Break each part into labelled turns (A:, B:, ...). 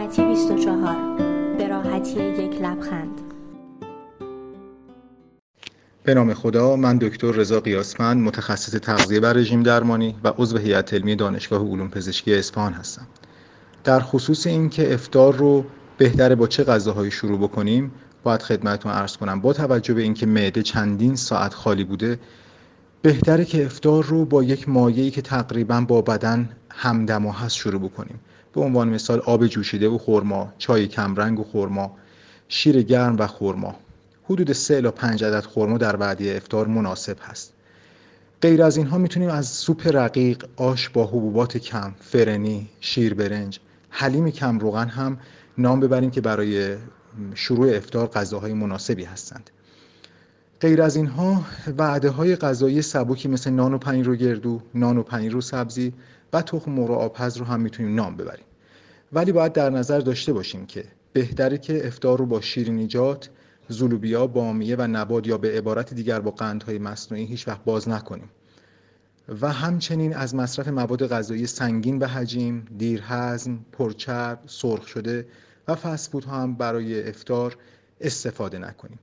A: سلامتی 24 به راحتی یک لبخند.
B: به نام خدا. من دکتر رضا قیاسمند، متخصص تغذیه و رژیم درمانی و عضو هیئت علمی دانشگاه علوم پزشکی اصفهان هستم. در خصوص اینکه افطار رو بهتره با چه غذاهایی شروع بکنیم، باید خدمتتون عرض کنم با توجه به اینکه معده چندین ساعت خالی بوده، بهتره که افطار رو با یک مایعی که تقریباً با بدن همدما هست شروع بکنیم. به عنوان مثال آب جوشیده و خرما، چای کمرنگ و خرما، شیر گرم و خرما. حدود 3 الی 5 عدد خرما در وعده افطار مناسب هست. غیر از اینها میتونیم از سوپ رقیق، آش با حبوبات کم، فرنی، شیر برنج، حلیم کم روغن هم نام ببریم که برای شروع افطار غذاهای مناسبی هستند. غیر از اینها وعده‌های غذایی سبکی مثل نان و پنیر و گردو، نان و پنیر و سبزی و تخم مرغ و آبپز رو هم میتونیم نام ببریم. ولی باید در نظر داشته باشیم که بهتره که افطار رو با شیرینیجات، زولوبیا، بامیه و نبات یا به عبارت دیگر با قندهای مصنوعی هیچ وقت باز نکنیم. و همچنین از مصرف مواد غذایی سنگین به حجم، دیرهضم، پرچرب، سرخ شده و فست فود ها هم برای افطار استفاده نکنیم.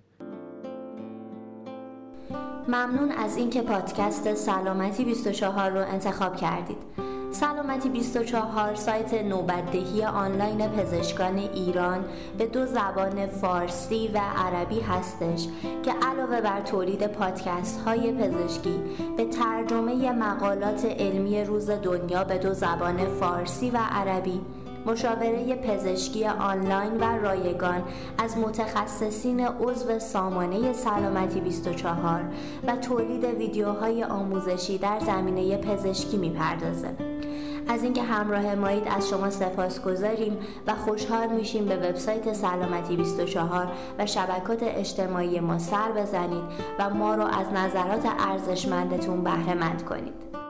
A: ممنون از اینکه پادکست سلامتی 24 رو انتخاب کردید. سلامتی 24 سایت نوبت‌دهی آنلاین پزشکان ایران به 2 زبان فارسی و عربی هستش که علاوه بر تولید پادکست های پزشکی به ترجمه مقالات علمی روز دنیا به 2 زبان فارسی و عربی، مشاوره پزشکی آنلاین و رایگان از متخصصین عضو سامانه سلامتی 24 و تولید ویدیوهای آموزشی در زمینه پزشکی میپردازه. از اینکه همراه مایید از شما سپاسگزاریم و خوشحال میشیم به وبسایت سلامتی 24 و شبکات اجتماعی ما سر بزنید و ما رو از نظرات ارزشمندتون بهره مند کنید.